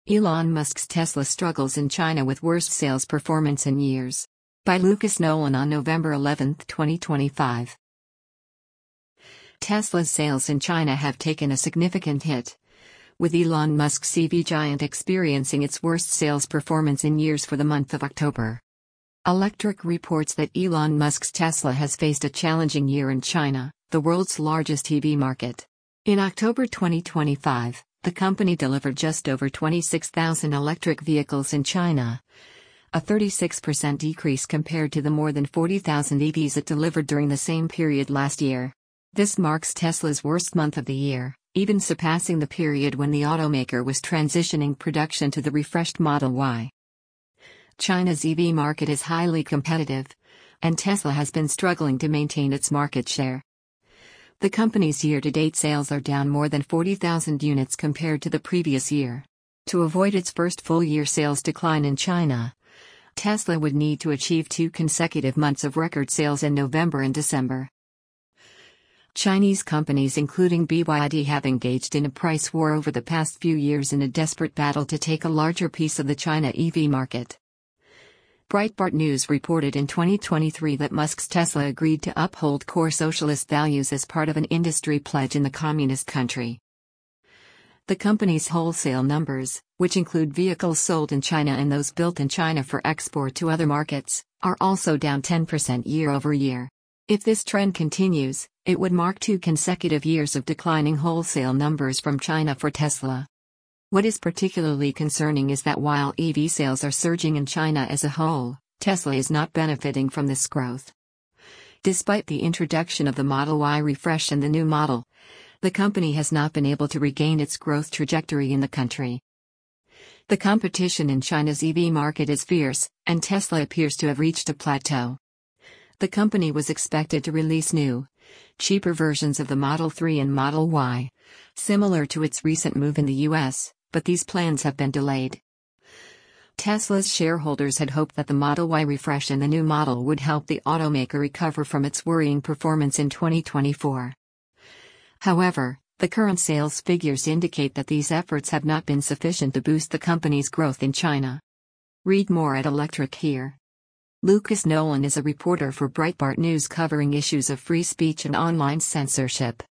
Elon Musk's Tesla struggles in China with worst sales performance in years. By Lucas Nolan on November 11, 2025. Tesla's sales in China have taken a significant hit, with Elon Musk's EV giant experiencing its worst sales performance in years for the month of October. Electric reports that Elon Musk's Tesla has faced a challenging year in China, the world's largest EV market. In October 2025, the company delivered just over 26,000 electric vehicles in China, a 36% decrease compared to the more than 40,000 EVs it delivered during the same period last year. This marks Tesla's worst month of the year, even surpassing the period when the automaker was transitioning production to the refreshed Model Y. China's EV market is highly competitive, and Tesla has been struggling to maintain its market share. The company's year-to-date sales are down more than 40,000 units compared to the previous year. To avoid its first full-year sales decline in China, Tesla would need to achieve 2 consecutive months of record sales in November and December. Chinese companies including BYD have engaged in a price war over the past few years in a desperate battle to take a larger piece of the China EV market. Breitbart News reported in 2023 that Musk's Tesla agreed to uphold core socialist values as part of an industry pledge in the communist country. The company's wholesale numbers, which include vehicles sold in China and those built in China for export to other markets, are also down 10% year-over-year. If this trend continues, it would mark 2 consecutive years of declining wholesale numbers from China for Tesla. What is particularly concerning is that while EV sales are surging in China as a whole, Tesla is not benefiting from this growth. Despite the introduction of the Model Y refresh and the new model, the company has not been able to regain its growth trajectory in the country. The competition in China's EV market is fierce, and Tesla appears to have reached a plateau. The company was expected to release new, cheaper versions of the Model 3 and Model Y, similar to its recent move in the US, but these plans have been delayed. Tesla's shareholders had hoped that the Model Y refresh and the new model would help the automaker recover from its worrying performance in 2024. However, the current sales figures indicate that these efforts have not been sufficient to boost the company's growth in China. Read more at Electric here. Lucas Nolan is a reporter for Breitbart News covering issues of free speech and online censorship.